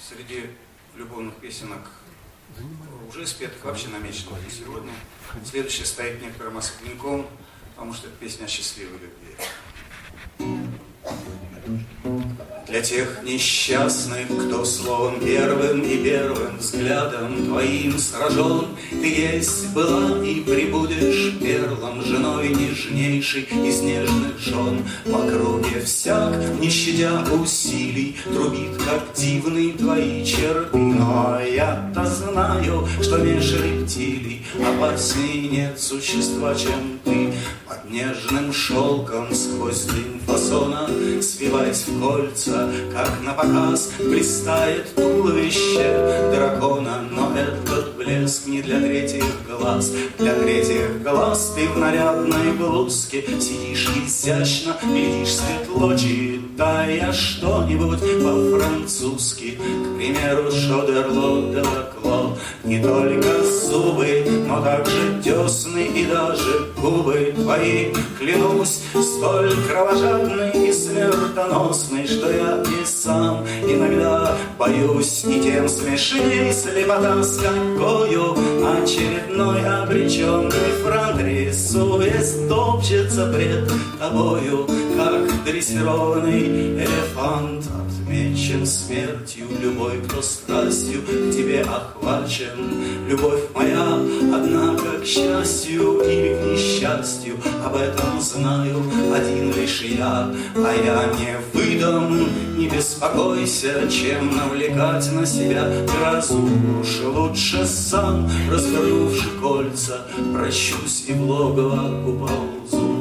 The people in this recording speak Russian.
Среди любовных песенок уже спетых вообще намечено на сегодня. Следующая стоит некоторым особняком, потому что это песня о счастливой любви. Для тех несчастных, кто словом первым и первым взглядом твоим сражен, ты есть была и прибудешь перлом, женой нежнейшей из нежных жен. В округе всяк, не щадя усилий, трубит, как дивные твои черты. Но я-то знаю, что меж рептилий опасней нет существа, чем ты. Под нежным шелком сквозь дым фасона, свиваясь в кольца, как на показ, блистает туловище дракона. Но этот блеск не для третьих глаз. Для третьих глаз ты в нарядной блузке сидишь изящно, глядишь светло, читая что-нибудь по-французски. К примеру, Шодерло де Лакло. Не только зубы, но также десны и даже губы твои, клянусь, столь кровожадный и смертоносный, что я и сам иногда боюсь, и тем смешней слепота, с какою очередной обреченный франт, рисуясь, топчется пред тобою, как дрессированный элефант. Отмечен смертью любой, кто страстью к тебе охвачен. Любовь моя, однако, к счастью или к несчастью, об этом знаю один лишь я. А я не выдам, не беспокойся, чем навлекать на себя грозу. Уж лучше сам, развернувши кольца, прощусь и в логово уползу.